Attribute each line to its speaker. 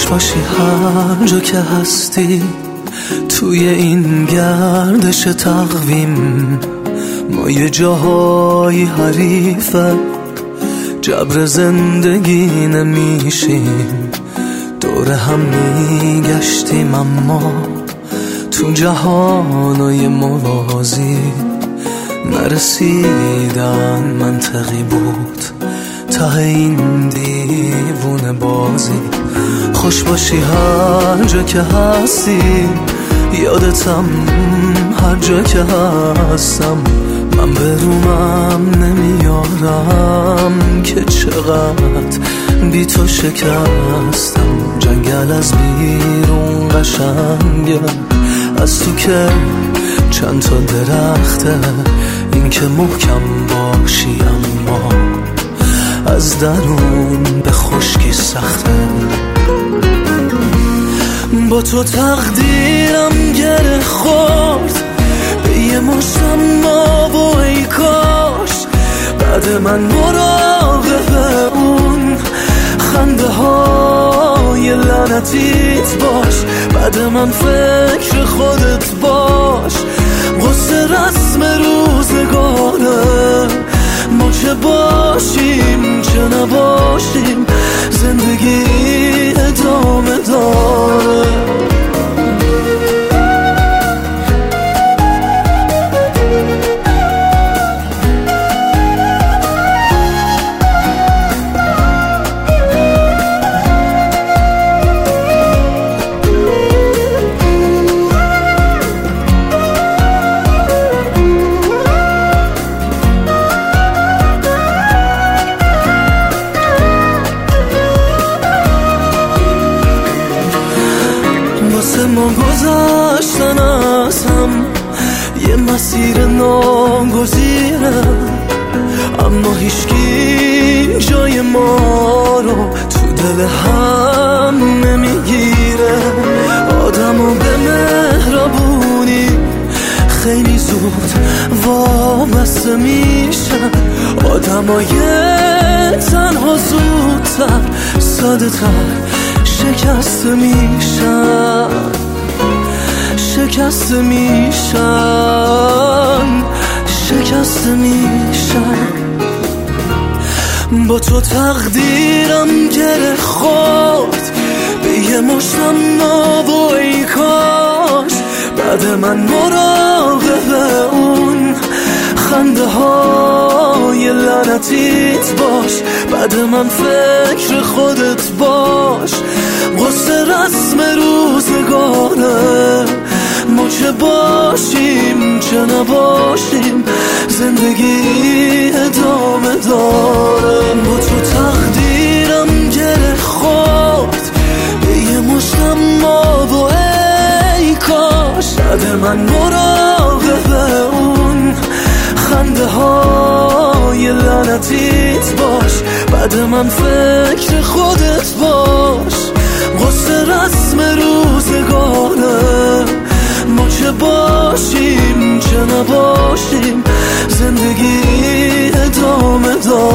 Speaker 1: باشی هر جا که هستی، توی این گردش تقویم ما یه جاهای حریفه، جبر زندگی نمیشیم، دور هم میگشتیم اما تو جهانای موازی نرسیدن منطقی بود ته این دیوونه بازی. خوش باشی هر جا که هستی، یادتم هر جا که هستم، من به رومم نمیارم که چقدر بی تو شکستم. جنگل از بیرون قشنگه، از تو که چند تا درخته، این که محکم باشی اما از درون به خشکی سخته. با تو تقدیرم گره خورد به یه مشتم ما و ای کاش بعد من مراقب اون خنده های لعنتیت باش، بعد من فکر خودت باش. قصه رسم روزگاره، ما چه باشیم چه نباشیم، زندگی ادامه داره. واسه ما گذاشتن از هم یه مسیر ناگزیره، اما هیچکی جای ما رو تو دل هم نمیگیره. آدمو به مهربونی خیلی زود وابسته میشن، آدمای تنها زودتر ساده تر شکسته میشن، شکسته میشن، شکسته میشن. با تو تقدیرم گره خورد به یه مشتم ناب و ای کاش بعد من مراقب اون خنده های لعنتیت باش، بعد من فکر خودت باش. قصه رسم روزگاره، ما چه باشیم چه نباشیم، زندگی ادامه داره. با تو تقدیرم گره خورد به یه مشتم آب و ای کاش بعد من مراقب اون خنده های لعنتیت باش، بعد من فکر خودت باش. قصه رسم روزگاره، ما چه باشیم چه نباشیم، زندگی ادامه داره.